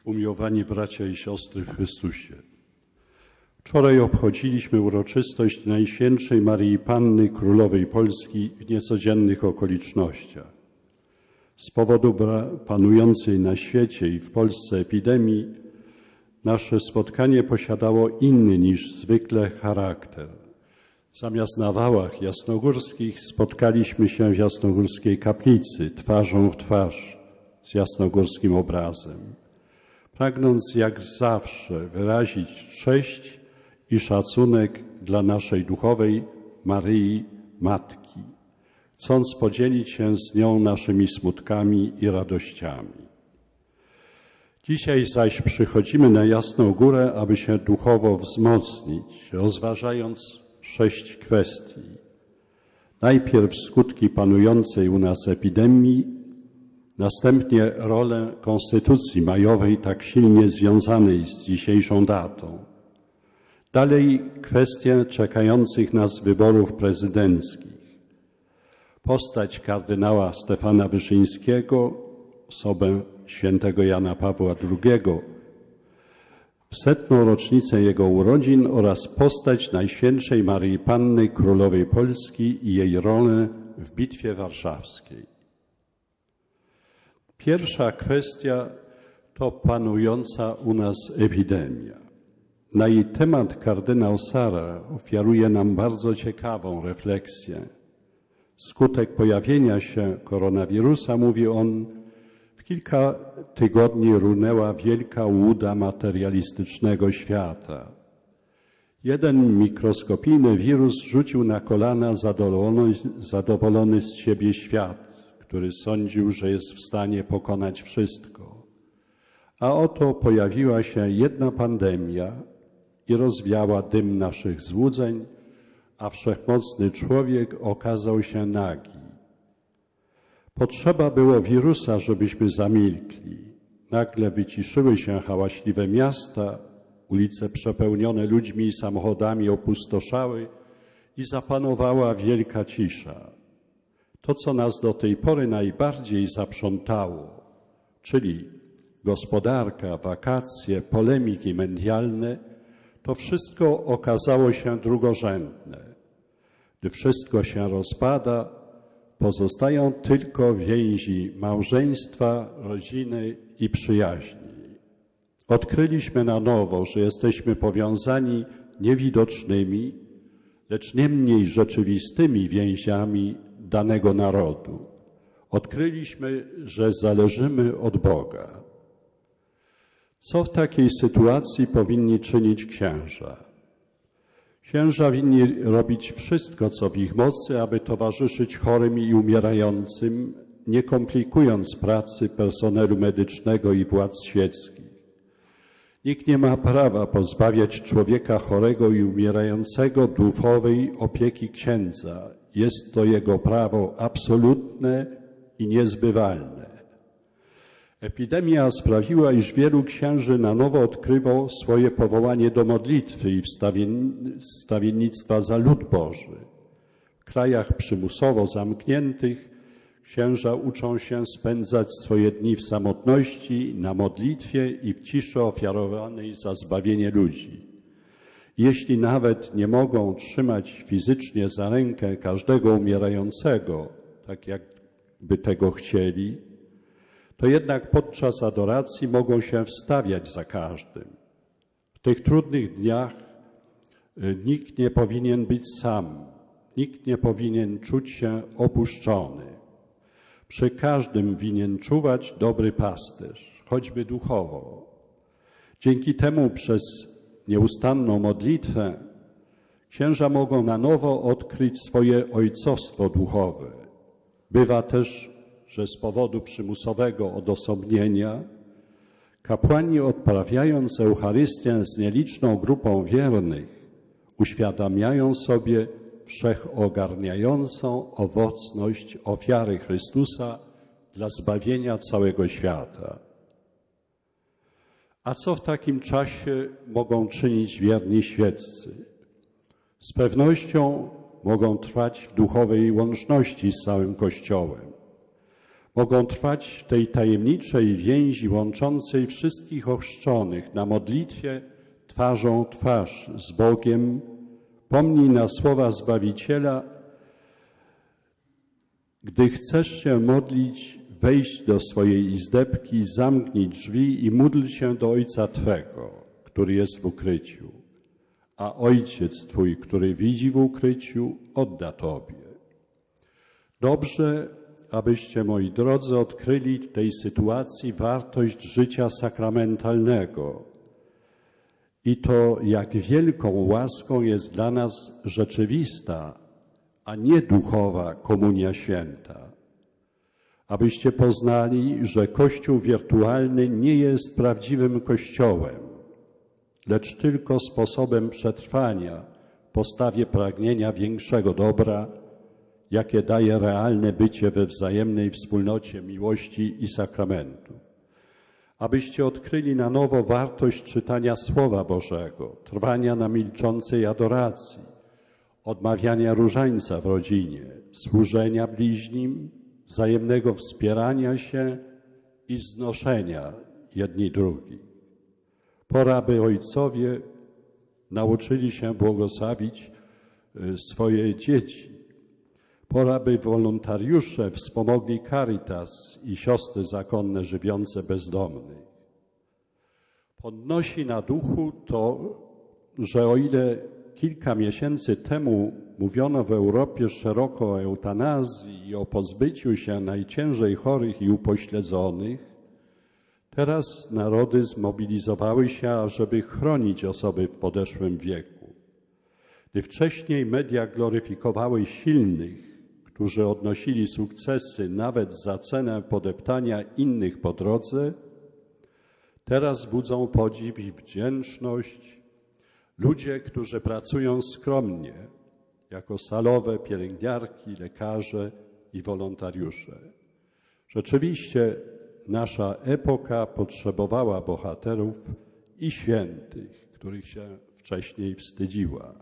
Umiłowani bracia i siostry w Chrystusie. Wczoraj obchodziliśmy uroczystość Najświętszej Maryi Panny, Królowej Polski w niecodziennych okolicznościach. Z powodu panującej na świecie i w Polsce epidemii nasze spotkanie posiadało inny niż zwykle charakter. Zamiast na wałach jasnogórskich spotkaliśmy się w jasnogórskiej kaplicy, twarzą w twarz z jasnogórskim obrazem, pragnąc jak zawsze wyrazić cześć i szacunek dla naszej duchowej Maryi Matki, chcąc podzielić się z nią naszymi smutkami i radościami. Dzisiaj zaś przychodzimy na Jasną Górę, aby się duchowo wzmocnić, rozważając 6 kwestii. Najpierw skutki panującej u nas epidemii, następnie rolę Konstytucji majowej tak silnie związanej z dzisiejszą datą. Dalej kwestie czekających nas wyborów prezydenckich. Postać kardynała Stefana Wyszyńskiego, osobę świętego Jana Pawła II, w 100. rocznicę jego urodzin oraz postać Najświętszej Maryi Panny, Królowej Polski i jej rolę w Bitwie Warszawskiej. Pierwsza kwestia to panująca u nas epidemia. Na jej temat kardynał Sarah ofiaruje nam bardzo ciekawą refleksję. Skutek pojawienia się koronawirusa, mówi on, w kilka tygodni runęła wielka łuda materialistycznego świata. Jeden mikroskopijny wirus rzucił na kolana zadowolony z siebie świat, który sądził, że jest w stanie pokonać wszystko. A oto pojawiła się jedna pandemia i rozwiała dym naszych złudzeń, a wszechmocny człowiek okazał się nagi. Potrzeba było wirusa, żebyśmy zamilkli. Nagle wyciszyły się hałaśliwe miasta, ulice przepełnione ludźmi i samochodami opustoszały i zapanowała wielka cisza. To, co nas do tej pory najbardziej zaprzątało, czyli gospodarka, wakacje, polemiki medialne, to wszystko okazało się drugorzędne. Gdy wszystko się rozpada, pozostają tylko więzi małżeństwa, rodziny i przyjaźni. Odkryliśmy na nowo, że jesteśmy powiązani niewidocznymi, lecz nie mniej rzeczywistymi więziami danego narodu. Odkryliśmy, że zależymy od Boga. Co w takiej sytuacji powinni czynić księża? Księża winni robić wszystko, co w ich mocy, aby towarzyszyć chorym i umierającym, nie komplikując pracy personelu medycznego i władz świeckich. Nikt nie ma prawa pozbawiać człowieka chorego i umierającego duchowej opieki księdza. Jest to jego prawo absolutne i niezbywalne. Epidemia sprawiła, iż wielu księży na nowo odkryło swoje powołanie do modlitwy i wstawiennictwa za lud Boży. W krajach przymusowo zamkniętych księża uczą się spędzać swoje dni w samotności, na modlitwie i w ciszy ofiarowanej za zbawienie ludzi. Jeśli nawet nie mogą trzymać fizycznie za rękę każdego umierającego, tak jakby tego chcieli, to jednak podczas adoracji mogą się wstawiać za każdym. W tych trudnych dniach nikt nie powinien być sam, nikt nie powinien czuć się opuszczony. Przy każdym winien czuwać dobry pasterz, choćby duchowo. Dzięki temu przez nieustanną modlitwę księża mogą na nowo odkryć swoje ojcostwo duchowe. Bywa też, że z powodu przymusowego odosobnienia kapłani, odprawiając Eucharystię z nieliczną grupą wiernych, uświadamiają sobie wszechogarniającą owocność ofiary Chrystusa dla zbawienia całego świata. A co w takim czasie mogą czynić wierni świeccy? Z pewnością mogą trwać w duchowej łączności z całym Kościołem. Mogą trwać w tej tajemniczej więzi łączącej wszystkich ochrzczonych na modlitwie twarzą w twarz z Bogiem. Pomnij na słowa Zbawiciela: gdy chcesz się modlić, wejdź do swojej izdebki, zamknij drzwi i módl się do Ojca Twego, który jest w ukryciu, a Ojciec Twój, który widzi w ukryciu, odda Tobie. Dobrze, abyście, moi drodzy, odkryli w tej sytuacji wartość życia sakramentalnego i to, jak wielką łaską jest dla nas rzeczywista, a nie duchowa Komunia Święta. Abyście poznali, że Kościół wirtualny nie jest prawdziwym Kościołem, lecz tylko sposobem przetrwania w postawie pragnienia większego dobra, jakie daje realne bycie we wzajemnej wspólnocie miłości i sakramentów. Abyście odkryli na nowo wartość czytania Słowa Bożego, trwania na milczącej adoracji, odmawiania różańca w rodzinie, służenia bliźnim, wzajemnego wspierania się i znoszenia jedni drugich. Pora, by ojcowie nauczyli się błogosławić swoje dzieci. Pora, by wolontariusze wspomogli Caritas i siostry zakonne żywiące bezdomnych. Podnosi na duchu to, że o ile kilka miesięcy temu mówiono w Europie szeroko o eutanazji i o pozbyciu się najciężej chorych i upośledzonych, teraz narody zmobilizowały się, ażeby chronić osoby w podeszłym wieku. Gdy wcześniej media gloryfikowały silnych, którzy odnosili sukcesy nawet za cenę podeptania innych po drodze, teraz budzą podziw i wdzięczność ludzie, którzy pracują skromnie, jako salowe, pielęgniarki, lekarze i wolontariusze. Rzeczywiście nasza epoka potrzebowała bohaterów i świętych, których się wcześniej wstydziła.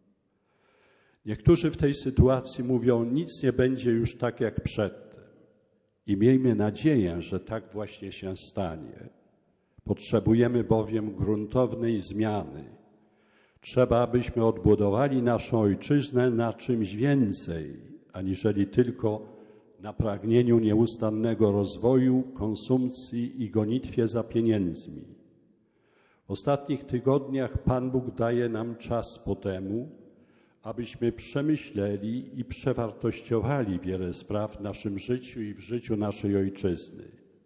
Niektórzy w tej sytuacji mówią, nic nie będzie już tak jak przedtem. I miejmy nadzieję, że tak właśnie się stanie. Potrzebujemy bowiem gruntownej zmiany. Trzeba, abyśmy odbudowali naszą ojczyznę na czymś więcej, aniżeli tylko na pragnieniu nieustannego rozwoju, konsumpcji i gonitwie za pieniędzmi. W ostatnich tygodniach Pan Bóg daje nam czas po temu, abyśmy przemyśleli i przewartościowali wiele spraw w naszym życiu i w życiu naszej ojczyzny.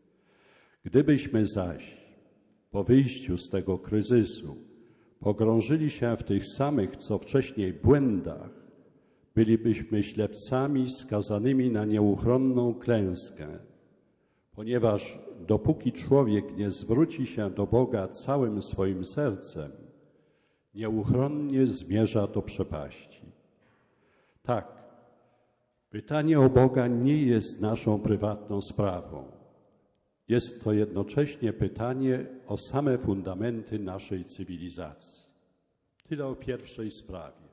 Gdybyśmy zaś po wyjściu z tego kryzysu pogrążyli się w tych samych, co wcześniej, błędach, bylibyśmy ślepcami skazanymi na nieuchronną klęskę, ponieważ dopóki człowiek nie zwróci się do Boga całym swoim sercem, nieuchronnie zmierza do przepaści. Tak, pytanie o Boga nie jest naszą prywatną sprawą. Jest to jednocześnie pytanie o same fundamenty naszej cywilizacji. Tyle o pierwszej sprawie.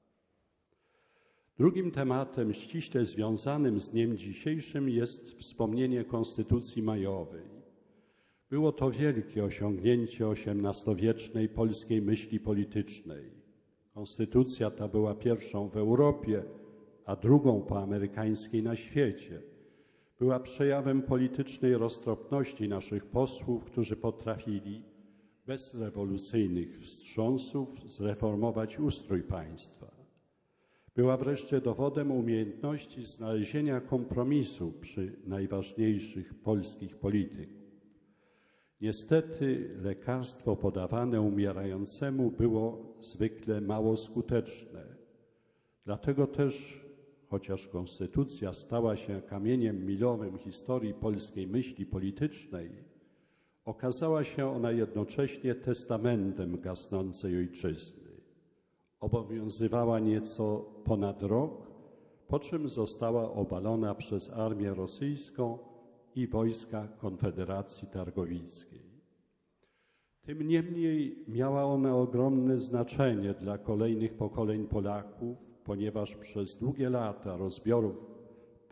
Drugim tematem ściśle związanym z dniem dzisiejszym jest wspomnienie Konstytucji majowej. Było to wielkie osiągnięcie XVIII-wiecznej polskiej myśli politycznej. Konstytucja ta była pierwszą w Europie, a drugą po amerykańskiej na świecie. Była przejawem politycznej roztropności naszych posłów, którzy potrafili bez rewolucyjnych wstrząsów zreformować ustrój państwa. Była wreszcie dowodem umiejętności znalezienia kompromisu przy najważniejszych polskich politykach. Niestety lekarstwo podawane umierającemu było zwykle mało skuteczne. Dlatego też, chociaż konstytucja stała się kamieniem milowym historii polskiej myśli politycznej, okazała się ona jednocześnie testamentem gasnącej ojczyzny. Obowiązywała nieco ponad rok, po czym została obalona przez armię rosyjską i wojska Konfederacji Targowickiej. Tym niemniej miała ona ogromne znaczenie dla kolejnych pokoleń Polaków, ponieważ przez długie lata rozbiorów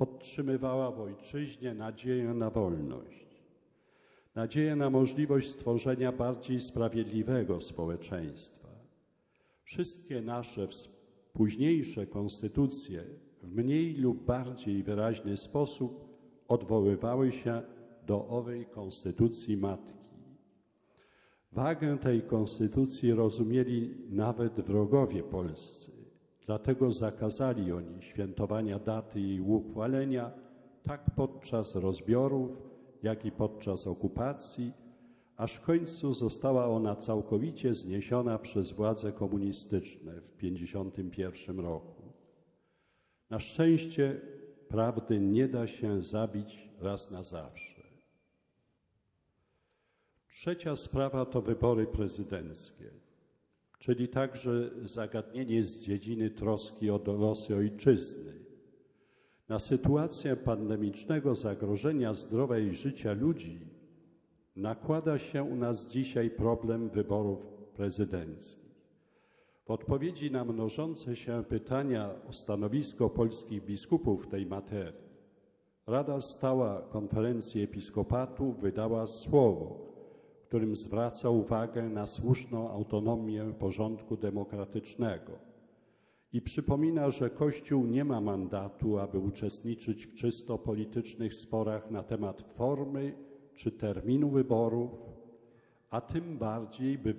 podtrzymywała w ojczyźnie nadzieję na wolność, nadzieję na możliwość stworzenia bardziej sprawiedliwego społeczeństwa. Wszystkie nasze późniejsze konstytucje w mniej lub bardziej wyraźny sposób odwoływały się do owej konstytucji matki. Wagę tej konstytucji rozumieli nawet wrogowie polscy, dlatego zakazali oni świętowania daty jej uchwalenia tak podczas rozbiorów, jak i podczas okupacji, aż w końcu została ona całkowicie zniesiona przez władze komunistyczne w 1951 roku. Na szczęście prawdy nie da się zabić raz na zawsze. Trzecia sprawa to wybory prezydenckie, czyli także zagadnienie z dziedziny troski o losy ojczyzny. Na sytuację pandemicznego zagrożenia zdrowia i życia ludzi nakłada się u nas dzisiaj problem wyborów prezydenckich. W odpowiedzi na mnożące się pytania o stanowisko polskich biskupów w tej materii, Rada Stała Konferencji Episkopatu wydała słowo, w którym zwraca uwagę na słuszną autonomię porządku demokratycznego i przypomina, że Kościół nie ma mandatu, aby uczestniczyć w czysto politycznych sporach na temat formy czy terminu wyborów, a tym bardziej, by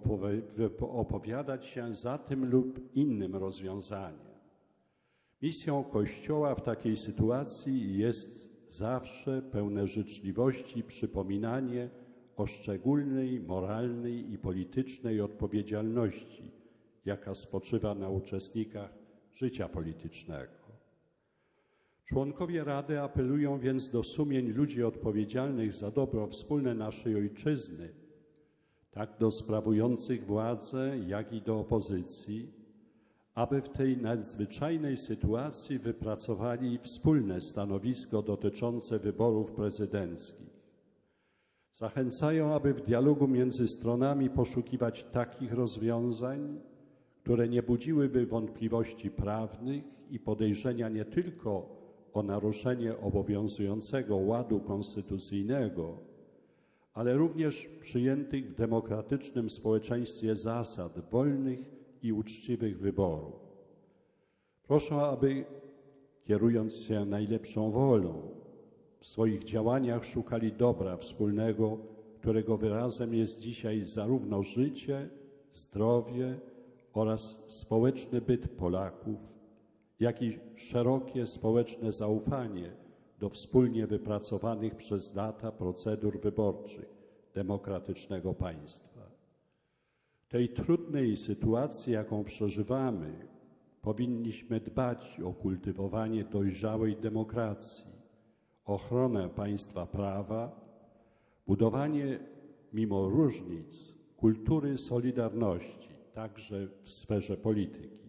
opowiadać się za tym lub innym rozwiązaniem. Misją Kościoła w takiej sytuacji jest zawsze pełne życzliwości przypominanie o szczególnej moralnej i politycznej odpowiedzialności, jaka spoczywa na uczestnikach życia politycznego. Członkowie Rady apelują więc do sumień ludzi odpowiedzialnych za dobro wspólne naszej ojczyzny, tak do sprawujących władzę, jak i do opozycji, aby w tej nadzwyczajnej sytuacji wypracowali wspólne stanowisko dotyczące wyborów prezydenckich. Zachęcają, aby w dialogu między stronami poszukiwać takich rozwiązań, które nie budziłyby wątpliwości prawnych i podejrzenia nie tylko o naruszenie obowiązującego ładu konstytucyjnego, ale również przyjętych w demokratycznym społeczeństwie zasad wolnych i uczciwych wyborów. Proszę, aby kierując się najlepszą wolą, w swoich działaniach szukali dobra wspólnego, którego wyrazem jest dzisiaj zarówno życie, zdrowie oraz społeczny byt Polaków, jak i szerokie społeczne zaufanie do wspólnie wypracowanych przez lata procedur wyborczych demokratycznego państwa. W tej trudnej sytuacji, jaką przeżywamy, powinniśmy dbać o kultywowanie dojrzałej demokracji, ochronę państwa prawa, budowanie mimo różnic kultury solidarności, także w sferze polityki.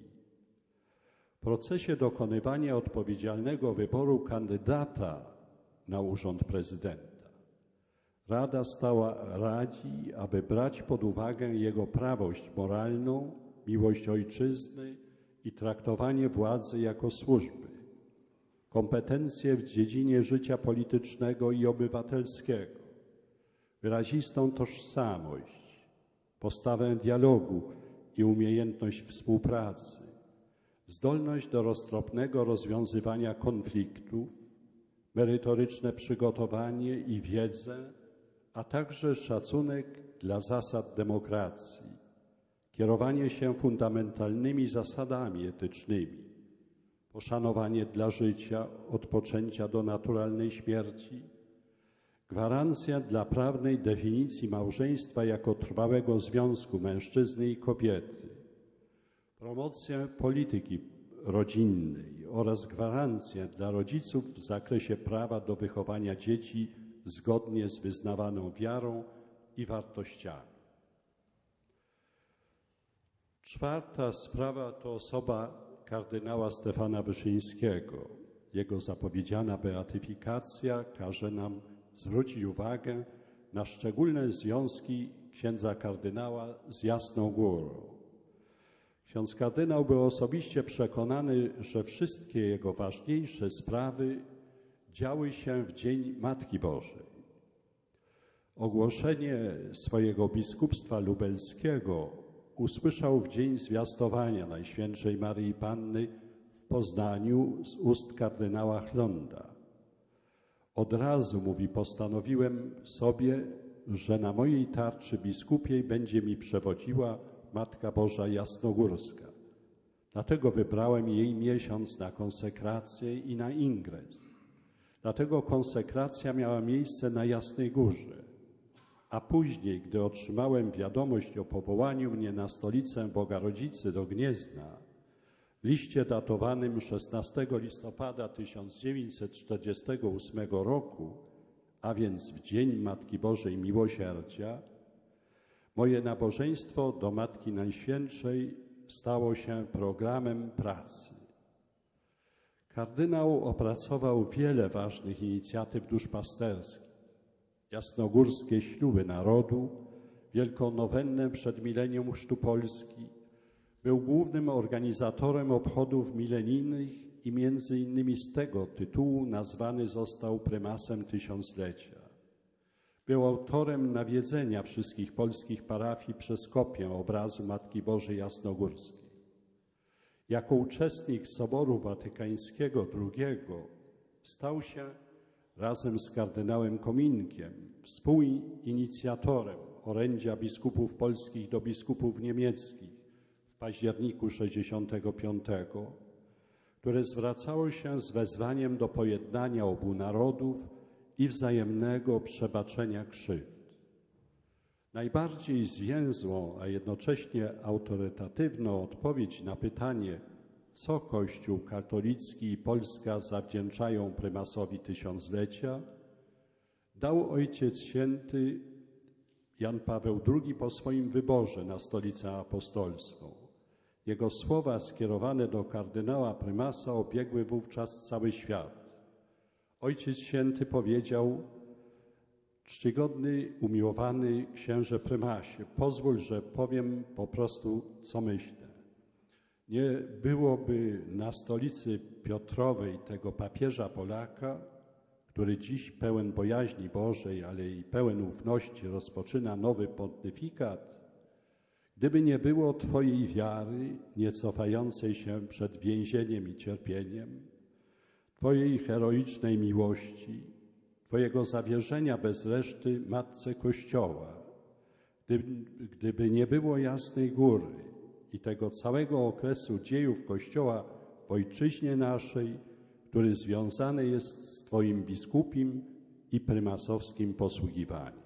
W procesie dokonywania odpowiedzialnego wyboru kandydata na urząd prezydenta Rada Stała radzi, aby brać pod uwagę jego prawość moralną, miłość ojczyzny i traktowanie władzy jako służby, kompetencje w dziedzinie życia politycznego i obywatelskiego, wyrazistą tożsamość, postawę dialogu i umiejętność współpracy, zdolność do roztropnego rozwiązywania konfliktów, merytoryczne przygotowanie i wiedzę, a także szacunek dla zasad demokracji, kierowanie się fundamentalnymi zasadami etycznymi, poszanowanie dla życia od poczęcia do naturalnej śmierci, gwarancja dla prawnej definicji małżeństwa jako trwałego związku mężczyzny i kobiety, promocja polityki rodzinnej oraz gwarancja dla rodziców w zakresie prawa do wychowania dzieci zgodnie z wyznawaną wiarą i wartościami. Czwarta sprawa to osoba kardynała Stefana Wyszyńskiego. Jego zapowiedziana beatyfikacja każe nam zwrócić uwagę na szczególne związki księdza kardynała z Jasną Górą. Ksiądz kardynał był osobiście przekonany, że wszystkie jego ważniejsze sprawy działy się w dzień Matki Bożej. Ogłoszenie swojego biskupstwa lubelskiego usłyszał w dzień zwiastowania Najświętszej Maryi Panny w Poznaniu z ust kardynała Chlonda. Od razu, mówi, postanowiłem sobie, że na mojej tarczy biskupiej będzie mi przewodziła Matka Boża Jasnogórska. Dlatego wybrałem jej miesiąc na konsekrację i na ingres. Dlatego konsekracja miała miejsce na Jasnej Górze. A później, gdy otrzymałem wiadomość o powołaniu mnie na stolicę Bogarodzicy do Gniezna, w liście datowanym 16 listopada 1948 roku, a więc w Dzień Matki Bożej Miłosierdzia, moje nabożeństwo do Matki Najświętszej stało się programem pracy. Kardynał opracował wiele ważnych inicjatyw duszpasterskich. Jasnogórskie śluby narodu, wielką nowennę przed milenium Chrztu Polski. Był głównym organizatorem obchodów milenijnych i między innymi z tego tytułu nazwany został prymasem tysiąclecia. Był autorem nawiedzenia wszystkich polskich parafii przez kopię obrazu Matki Bożej Jasnogórskiej. Jako uczestnik Soboru Watykańskiego II stał się razem z kardynałem Kominkiem współinicjatorem orędzia biskupów polskich do biskupów niemieckich w październiku 1965, które zwracało się z wezwaniem do pojednania obu narodów i wzajemnego przebaczenia krzywd. Najbardziej zwięzłą, a jednocześnie autorytatywną odpowiedź na pytanie, co Kościół katolicki i Polska zawdzięczają prymasowi tysiąclecia, dał Ojciec Święty Jan Paweł II po swoim wyborze na stolicę apostolską. Jego słowa skierowane do kardynała prymasa obiegły wówczas cały świat. Ojciec Święty powiedział: czcigodny, umiłowany księże prymasie, pozwól, że powiem po prostu, co myślę. Nie byłoby na stolicy Piotrowej tego papieża Polaka, który dziś pełen bojaźni Bożej, ale i pełen ufności rozpoczyna nowy pontyfikat, gdyby nie było Twojej wiary, nie cofającej się przed więzieniem i cierpieniem, Twojej heroicznej miłości, Twojego zawierzenia bez reszty Matce Kościoła, gdyby nie było Jasnej Góry i tego całego okresu dziejów Kościoła w ojczyźnie naszej, który związany jest z Twoim biskupim i prymasowskim posługiwaniem.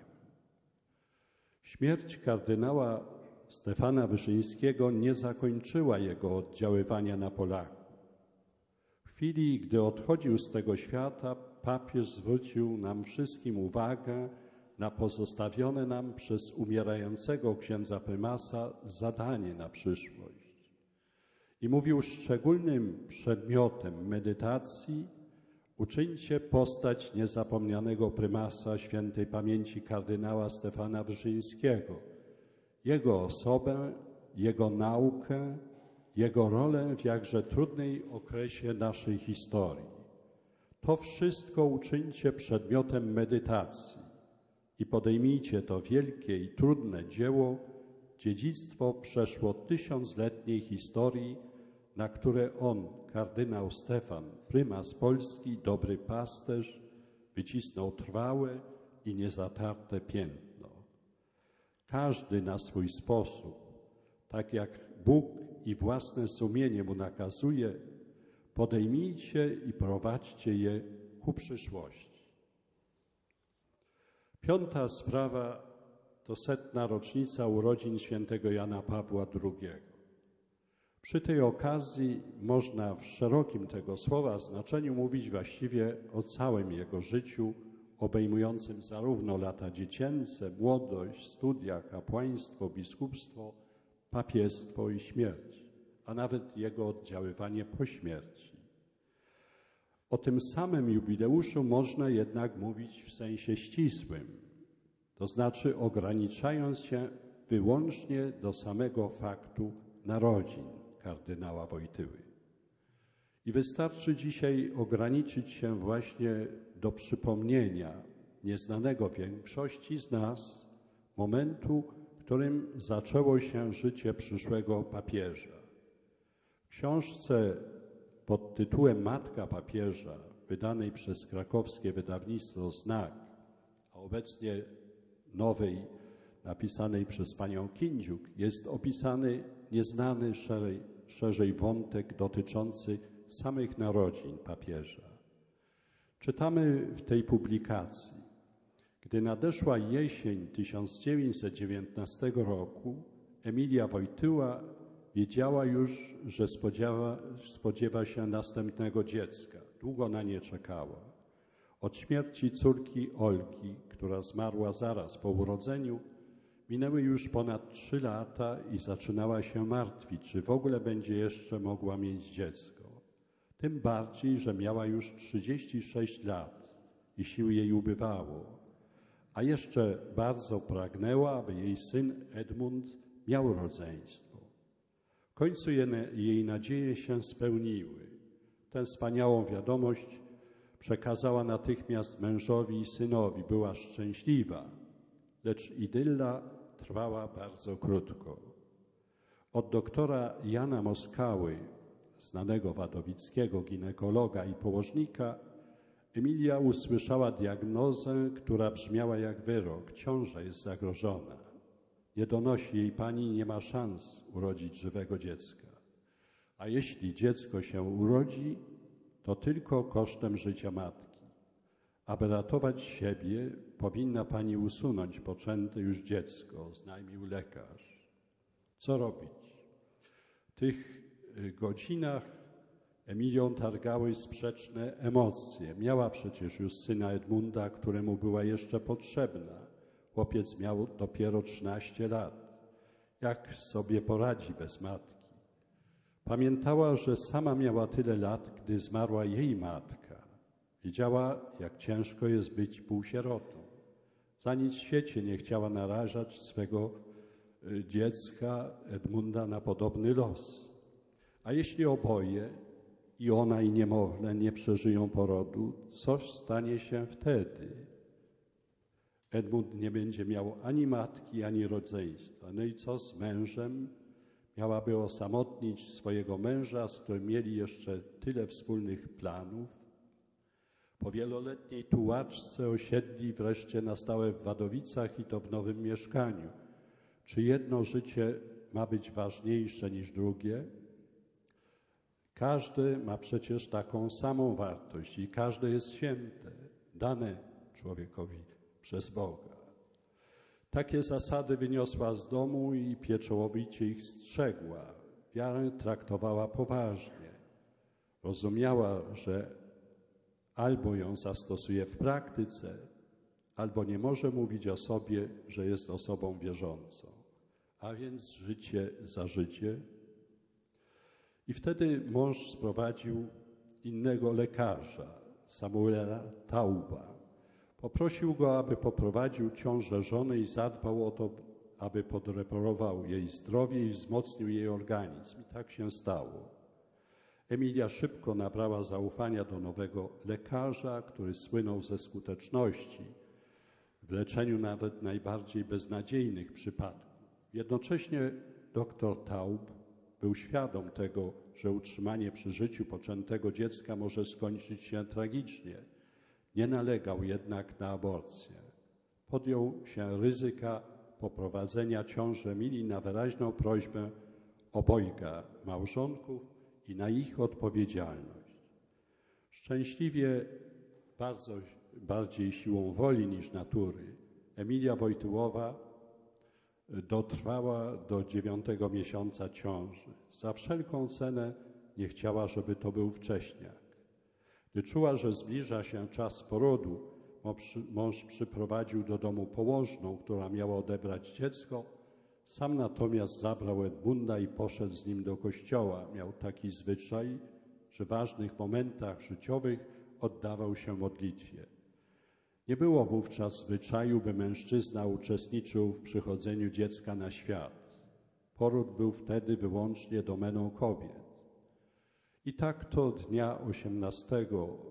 Śmierć kardynała Stefana Wyszyńskiego nie zakończyła jego oddziaływania na Polaków. W chwili, gdy odchodził z tego świata, papież zwrócił nam wszystkim uwagę na pozostawione nam przez umierającego księdza prymasa zadanie na przyszłość. I mówił: szczególnym przedmiotem medytacji uczyńcie postać niezapomnianego prymasa świętej pamięci kardynała Stefana Wyszyńskiego, jego osobę, jego naukę, jego rolę w jakże trudnej okresie naszej historii. To wszystko uczyńcie przedmiotem medytacji i podejmijcie to wielkie i trudne dzieło, dziedzictwo przeszło tysiącletniej historii, na które on, kardynał Stefan, prymas Polski, dobry pasterz, wycisnął trwałe i niezatarte piętno. Każdy na swój sposób, tak jak Bóg i własne sumienie mu nakazuje, podejmijcie i prowadźcie je ku przyszłości. Piąta sprawa to 100. rocznica urodzin świętego Jana Pawła II. Przy tej okazji można w szerokim tego słowa znaczeniu mówić właściwie o całym jego życiu, obejmującym zarówno lata dziecięce, młodość, studia, kapłaństwo, biskupstwo, papiestwo i śmierć, a nawet jego oddziaływanie po śmierci. O tym samym jubileuszu można jednak mówić w sensie ścisłym, to znaczy ograniczając się wyłącznie do samego faktu narodzin kardynała Wojtyły. I wystarczy dzisiaj ograniczyć się właśnie do przypomnienia nieznanego większości z nas momentu, w którym zaczęło się życie przyszłego papieża. W książce pod tytułem Matka papieża, wydanej przez krakowskie wydawnictwo Znak, a obecnie nowej, napisanej przez panią Kindziuk, jest opisany nieznany szerzej wątek dotyczący samych narodzin papieża. Czytamy w tej publikacji: gdy nadeszła jesień 1919 roku, Emilia Wojtyła wiedziała już, że spodziewa się następnego dziecka. Długo na nie czekała. Od śmierci córki Olgi, która zmarła zaraz po urodzeniu, minęły już ponad 3 lata i zaczynała się martwić, czy w ogóle będzie jeszcze mogła mieć dziecko. Tym bardziej, że miała już 36 lat i sił jej ubywało, a jeszcze bardzo pragnęła, aby jej syn Edmund miał rodzeństwo. W końcu jej nadzieje się spełniły. Tę wspaniałą wiadomość przekazała natychmiast mężowi i synowi. Była szczęśliwa, lecz idylla trwała bardzo krótko. Od doktora Jana Moskały, znanego wadowickiego ginekologa i położnika, Emilia usłyszała diagnozę, która brzmiała jak wyrok: ciąża jest zagrożona. Nie donosi jej pani i nie ma szans urodzić żywego dziecka. A jeśli dziecko się urodzi, to tylko kosztem życia matki. Aby ratować siebie, powinna pani usunąć poczęte już dziecko, oznajmił lekarz. Co robić? W tych godzinach Emilią targały sprzeczne emocje. Miała przecież już syna Edmunda, któremu była jeszcze potrzebna. Chłopiec miał dopiero 13 lat. Jak sobie poradzi bez matki? Pamiętała, że sama miała tyle lat, gdy zmarła jej matka. Wiedziała, jak ciężko jest być półsierotą. Za nic w świecie nie chciała narażać swego dziecka Edmunda na podobny los. A jeśli oboje, i ona i niemowlę, nie przeżyją porodu, coś stanie się wtedy? Edmund nie będzie miał ani matki, ani rodzeństwa. No i co z mężem? Miałaby osamotnić swojego męża, z którym mieli jeszcze tyle wspólnych planów. Po wieloletniej tułaczce osiedli wreszcie na stałe w Wadowicach i to w nowym mieszkaniu. Czy jedno życie ma być ważniejsze niż drugie? Każde ma przecież taką samą wartość i każde jest święte, dane człowiekowi przez Boga. Takie zasady wyniosła z domu i pieczołowicie ich strzegła. Wiarę traktowała poważnie. Rozumiała, że albo ją zastosuje w praktyce, albo nie może mówić o sobie, że jest osobą wierzącą. A więc życie za życie. I wtedy mąż sprowadził innego lekarza, Samuela Tauba. Poprosił go, aby poprowadził ciążę żony i zadbał o to, aby podreperował jej zdrowie i wzmocnił jej organizm. I tak się stało. Emilia szybko nabrała zaufania do nowego lekarza, który słynął ze skuteczności w leczeniu nawet najbardziej beznadziejnych przypadków. Jednocześnie dr Taub był świadom tego, że utrzymanie przy życiu poczętego dziecka może skończyć się tragicznie. Nie nalegał jednak na aborcję. Podjął się ryzyka poprowadzenia ciąży Emilii na wyraźną prośbę obojga małżonków i na ich odpowiedzialność. Szczęśliwie, bardziej siłą woli niż natury, Emilia Wojtyłowa dotrwała do 9. miesiąca ciąży. Za wszelką cenę nie chciała, żeby to był wcześniak. Gdy czuła, że zbliża się czas porodu, mąż przyprowadził do domu położną, która miała odebrać dziecko. Sam natomiast zabrał Edmunda i poszedł z nim do kościoła. Miał taki zwyczaj, że w ważnych momentach życiowych oddawał się modlitwie. Nie było wówczas zwyczaju, by mężczyzna uczestniczył w przychodzeniu dziecka na świat. Poród był wtedy wyłącznie domeną kobiet. I tak to dnia 18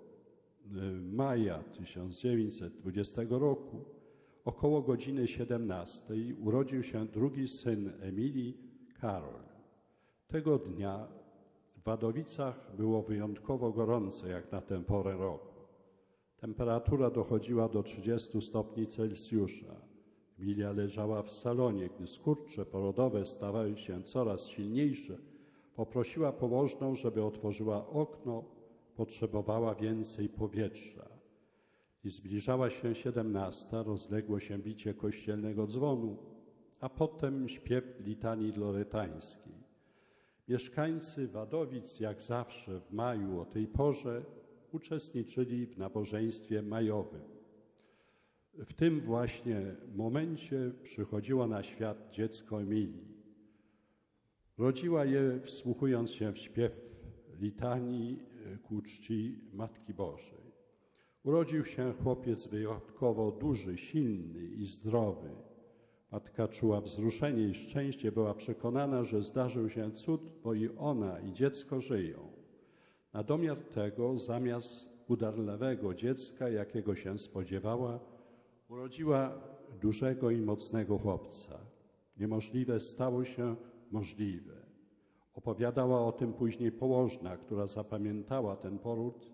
maja 1920 roku, około godziny 17, urodził się drugi syn Emilii, Karol. Tego dnia w Wadowicach było wyjątkowo gorąco jak na tę porę roku. Temperatura dochodziła do 30 stopni Celsjusza. Emilia leżała w salonie, gdy skurcze porodowe stawały się coraz silniejsze. Poprosiła położną, żeby otworzyła okno, potrzebowała więcej powietrza. I zbliżała się 17, rozległo się bicie kościelnego dzwonu, a potem śpiew litanii loretańskiej. Mieszkańcy Wadowic, jak zawsze w maju o tej porze, uczestniczyli w nabożeństwie majowym. W tym właśnie momencie przychodziło na świat dziecko Emilii. Rodziła je, wsłuchując się w śpiew litanii ku czci Matki Bożej. Urodził się chłopiec wyjątkowo duży, silny i zdrowy. Matka czuła wzruszenie i szczęście, była przekonana, że zdarzył się cud, bo i ona, i dziecko żyją. Na domiar tego, zamiast udarlewego dziecka, jakiego się spodziewała, urodziła dużego i mocnego chłopca. Niemożliwe stało się możliwe. Opowiadała o tym później położna, która zapamiętała ten poród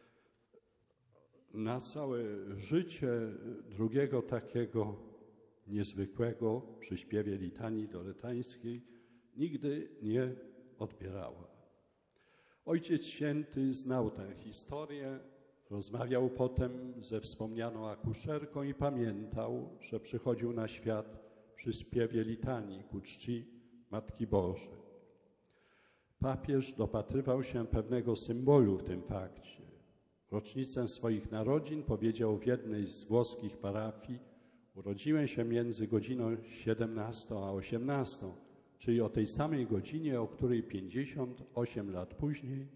na całe życie, drugiego takiego niezwykłego przy śpiewie litanii loretańskiej nigdy nie odbierała. Ojciec Święty znał tę historię, rozmawiał potem ze wspomnianą akuszerką i pamiętał, że przychodził na świat przy śpiewie litanii ku czci Matki Bożej. Papież dopatrywał się pewnego symbolu w tym fakcie. W rocznicę swoich narodzin powiedział w jednej z włoskich parafii: urodziłem się między godziną 17 a 18, czyli o tej samej godzinie, o której 58 lat później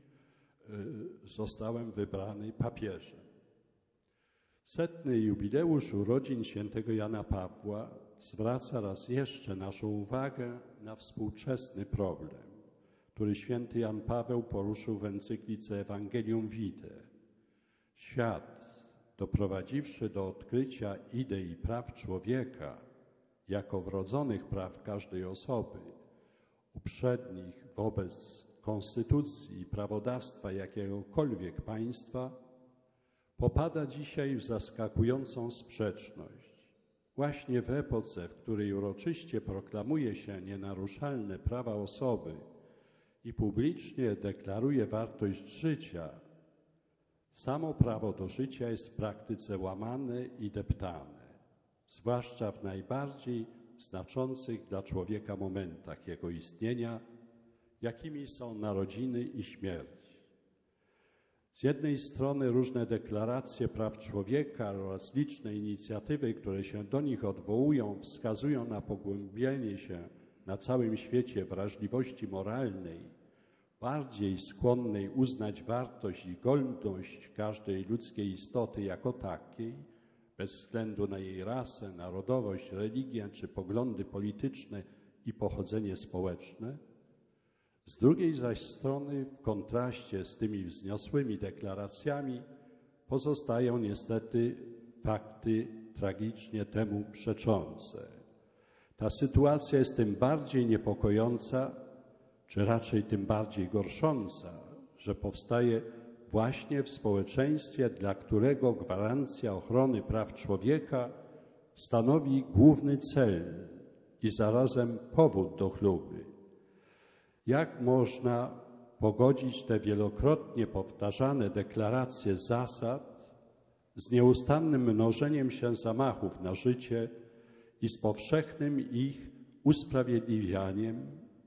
zostałem wybrany papieżem. 100. jubileusz urodzin świętego Jana Pawła zwraca raz jeszcze naszą uwagę na współczesny problem, który święty Jan Paweł poruszył w encyklice Evangelium Vitae. Świat, doprowadziwszy do odkrycia idei praw człowieka jako wrodzonych praw każdej osoby, uprzednich wobec konstytucji i prawodawstwa jakiegokolwiek państwa, popada dzisiaj w zaskakującą sprzeczność. Właśnie w epoce, w której uroczyście proklamuje się nienaruszalne prawa osoby i publicznie deklaruje wartość życia, samo prawo do życia jest w praktyce łamane i deptane, zwłaszcza w najbardziej znaczących dla człowieka momentach jego istnienia, jakimi są narodziny i śmierć. Z jednej strony różne deklaracje praw człowieka oraz liczne inicjatywy, które się do nich odwołują, wskazują na pogłębienie się na całym świecie wrażliwości moralnej, bardziej skłonnej uznać wartość i godność każdej ludzkiej istoty jako takiej, bez względu na jej rasę, narodowość, religię czy poglądy polityczne i pochodzenie społeczne. Z drugiej zaś strony, w kontraście z tymi wzniosłymi deklaracjami, pozostają niestety fakty tragicznie temu przeczące. Ta sytuacja jest tym bardziej niepokojąca, czy raczej tym bardziej gorsząca, że powstaje właśnie w społeczeństwie, dla którego gwarancja ochrony praw człowieka stanowi główny cel i zarazem powód do chluby. Jak można pogodzić te wielokrotnie powtarzane deklaracje zasad z nieustannym mnożeniem się zamachów na życie i z powszechnym ich usprawiedliwianiem?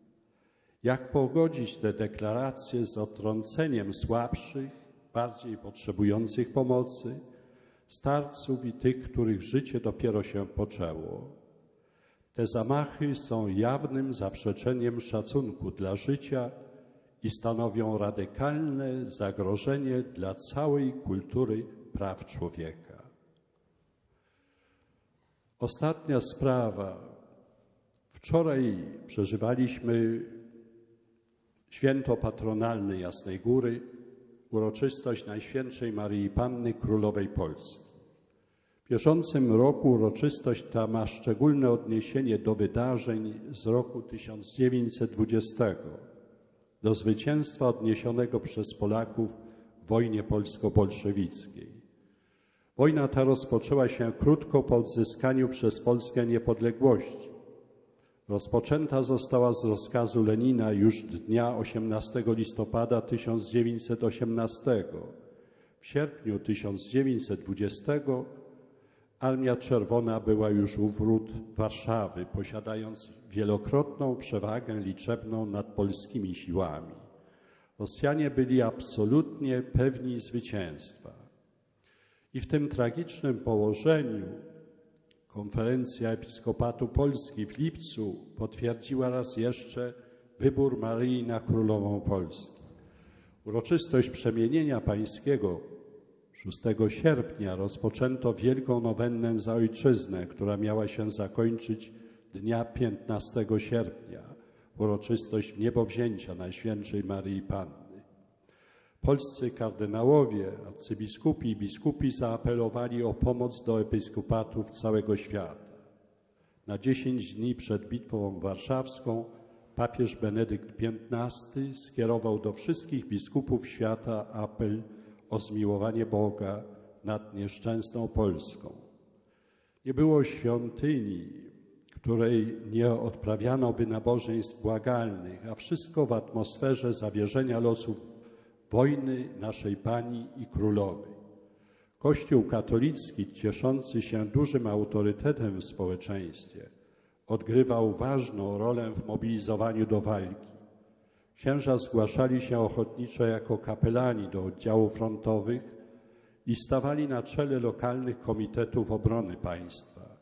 Jak pogodzić te deklaracje z odtrąceniem słabszych, bardziej potrzebujących pomocy, starców i tych, których życie dopiero się poczęło? Te zamachy są jawnym zaprzeczeniem szacunku dla życia i stanowią radykalne zagrożenie dla całej kultury praw człowieka. Ostatnia sprawa. W Wczoraj przeżywaliśmy święto patronalne Jasnej Góry, uroczystość Najświętszej Maryi Panny Królowej Polski. W bieżącym roku uroczystość ta ma szczególne odniesienie do wydarzeń z roku 1920, do zwycięstwa odniesionego przez Polaków w wojnie polsko-bolszewickiej. Wojna ta rozpoczęła się krótko po odzyskaniu przez Polskę niepodległości. Rozpoczęta została z rozkazu Lenina już dnia 18 listopada 1918. W sierpniu 1920 Armia Czerwona była już u wrót Warszawy, posiadając wielokrotną przewagę liczebną nad polskimi siłami. Rosjanie byli absolutnie pewni zwycięstwa. I w tym tragicznym położeniu Konferencja Episkopatu Polski w lipcu potwierdziła raz jeszcze wybór Maryi na Królową Polski. Uroczystość przemienienia pańskiego 6 sierpnia rozpoczęto wielką nowennę za Ojczyznę, która miała się zakończyć dnia 15 sierpnia, uroczystość wniebowzięcia Najświętszej Maryi Panny. Polscy kardynałowie, arcybiskupi i biskupi zaapelowali o pomoc do episkopatów całego świata. Na 10 dni przed Bitwą Warszawską papież Benedykt XV skierował do wszystkich biskupów świata apel o zmiłowanie Boga nad nieszczęsną Polską. Nie było świątyni, której nie odprawiano by nabożeństw błagalnych, a wszystko w atmosferze zawierzenia losów wojny naszej Pani i Królowej. Kościół katolicki, cieszący się dużym autorytetem w społeczeństwie, odgrywał ważną rolę w mobilizowaniu do walki. Księża zgłaszali się ochotniczo jako kapelani do oddziałów frontowych i stawali na czele lokalnych komitetów obrony państwa.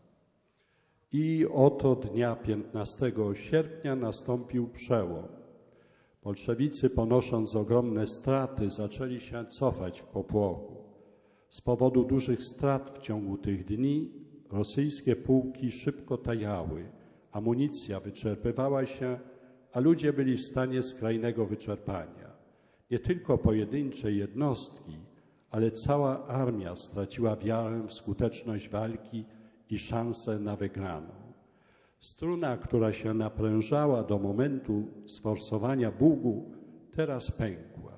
I oto dnia 15 sierpnia nastąpił przełom. Bolszewicy, ponosząc ogromne straty, zaczęli się cofać w popłochu. Z powodu dużych strat w ciągu tych dni rosyjskie pułki szybko tajały, amunicja wyczerpywała się, a ludzie byli w stanie skrajnego wyczerpania. Nie tylko pojedyncze jednostki, ale cała armia straciła wiarę w skuteczność walki i szansę na wygraną. Struna, która się naprężała do momentu sforsowania Bugu, teraz pękła.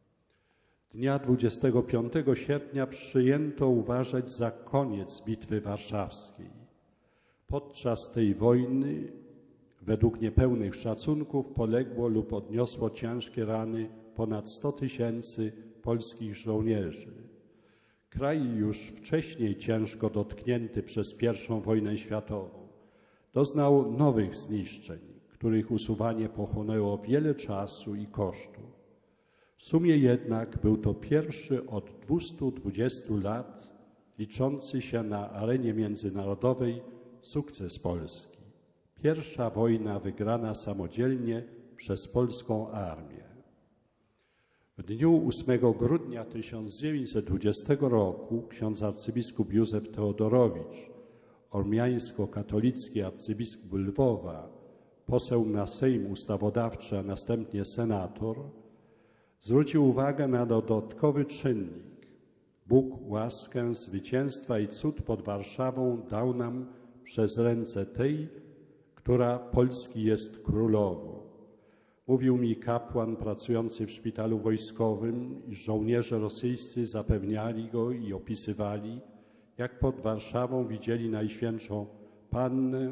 Dnia 25 sierpnia przyjęto uważać za koniec Bitwy Warszawskiej. Podczas tej wojny, według niepełnych szacunków, poległo lub odniosło ciężkie rany ponad 100 000 polskich żołnierzy. Kraj już wcześniej ciężko dotknięty przez I wojnę światową doznał nowych zniszczeń, których usuwanie pochłonęło wiele czasu i kosztów. W sumie jednak był to pierwszy od 220 lat liczący się na arenie międzynarodowej sukces Polski. Pierwsza wojna wygrana samodzielnie przez polską armię. W dniu 8 grudnia 1920 roku ksiądz arcybiskup Józef Teodorowicz, ormiańsko-katolicki arcybiskup Lwowa, poseł na Sejm Ustawodawczy, a następnie senator, zwrócił uwagę na dodatkowy czynnik. Bóg łaskę zwycięstwa i cud pod Warszawą dał nam przez ręce tej, która Polski jest królową. Mówił mi kapłan pracujący w szpitalu wojskowym, iż żołnierze rosyjscy zapewniali go i opisywali, jak pod Warszawą widzieli Najświętszą Pannę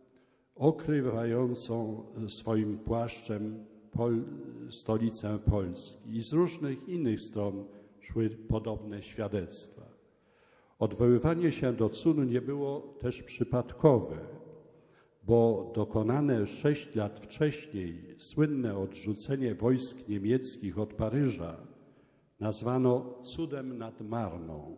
okrywającą swoim płaszczem stolicę Polski. I z różnych innych stron szły podobne świadectwa. Odwoływanie się do cudu nie było też przypadkowe, bo dokonane 6 lat wcześniej słynne odrzucenie wojsk niemieckich od Paryża nazwano cudem nad Marną.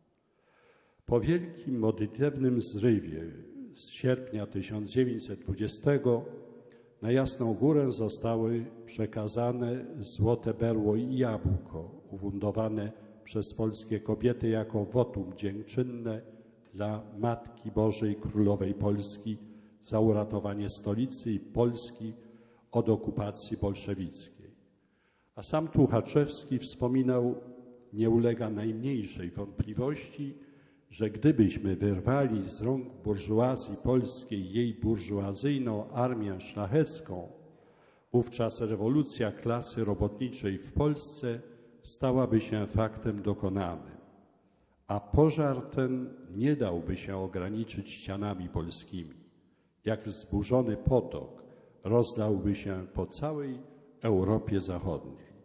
Po wielkim modlitewnym zrywie z sierpnia 1920 na Jasną Górę zostały przekazane złote berło i jabłko, ufundowane przez polskie kobiety jako wotum dziękczynne dla Matki Bożej Królowej Polski za uratowanie stolicy i Polski od okupacji bolszewickiej. A sam Tuchaczewski wspominał: nie ulega najmniejszej wątpliwości, że gdybyśmy wyrwali z rąk burżuazji polskiej jej burżuazyjną armię szlachecką, wówczas rewolucja klasy robotniczej w Polsce stałaby się faktem dokonanym, a pożar ten nie dałby się ograniczyć ścianami polskimi. Jak wzburzony potok rozlałby się po całej Europie Zachodniej.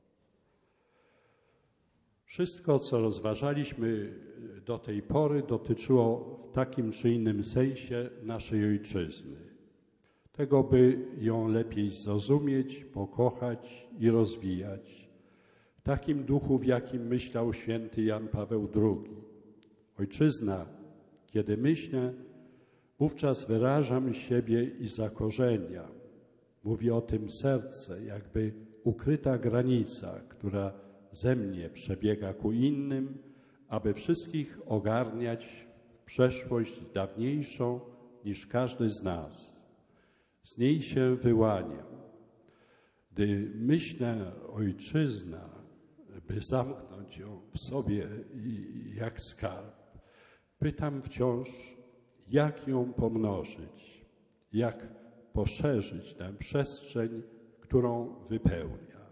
Wszystko, co rozważaliśmy do tej pory, dotyczyło w takim czy innym sensie naszej ojczyzny. Tego, by ją lepiej zrozumieć, pokochać i rozwijać. W takim duchu, w jakim myślał święty Jan Paweł II. Ojczyzna, kiedy myślę, wówczas wyrażam siebie i zakorzeniam. Mówi o tym serce, jakby ukryta granica, która ze mnie przebiega ku innym, aby wszystkich ogarniać w przeszłość dawniejszą niż każdy z nas. Z niej się wyłaniam. Gdy myślę ojczyzna, by zamknąć ją w sobie jak skarb, pytam wciąż, jak ją pomnożyć, jak poszerzyć tę przestrzeń, którą wypełnia.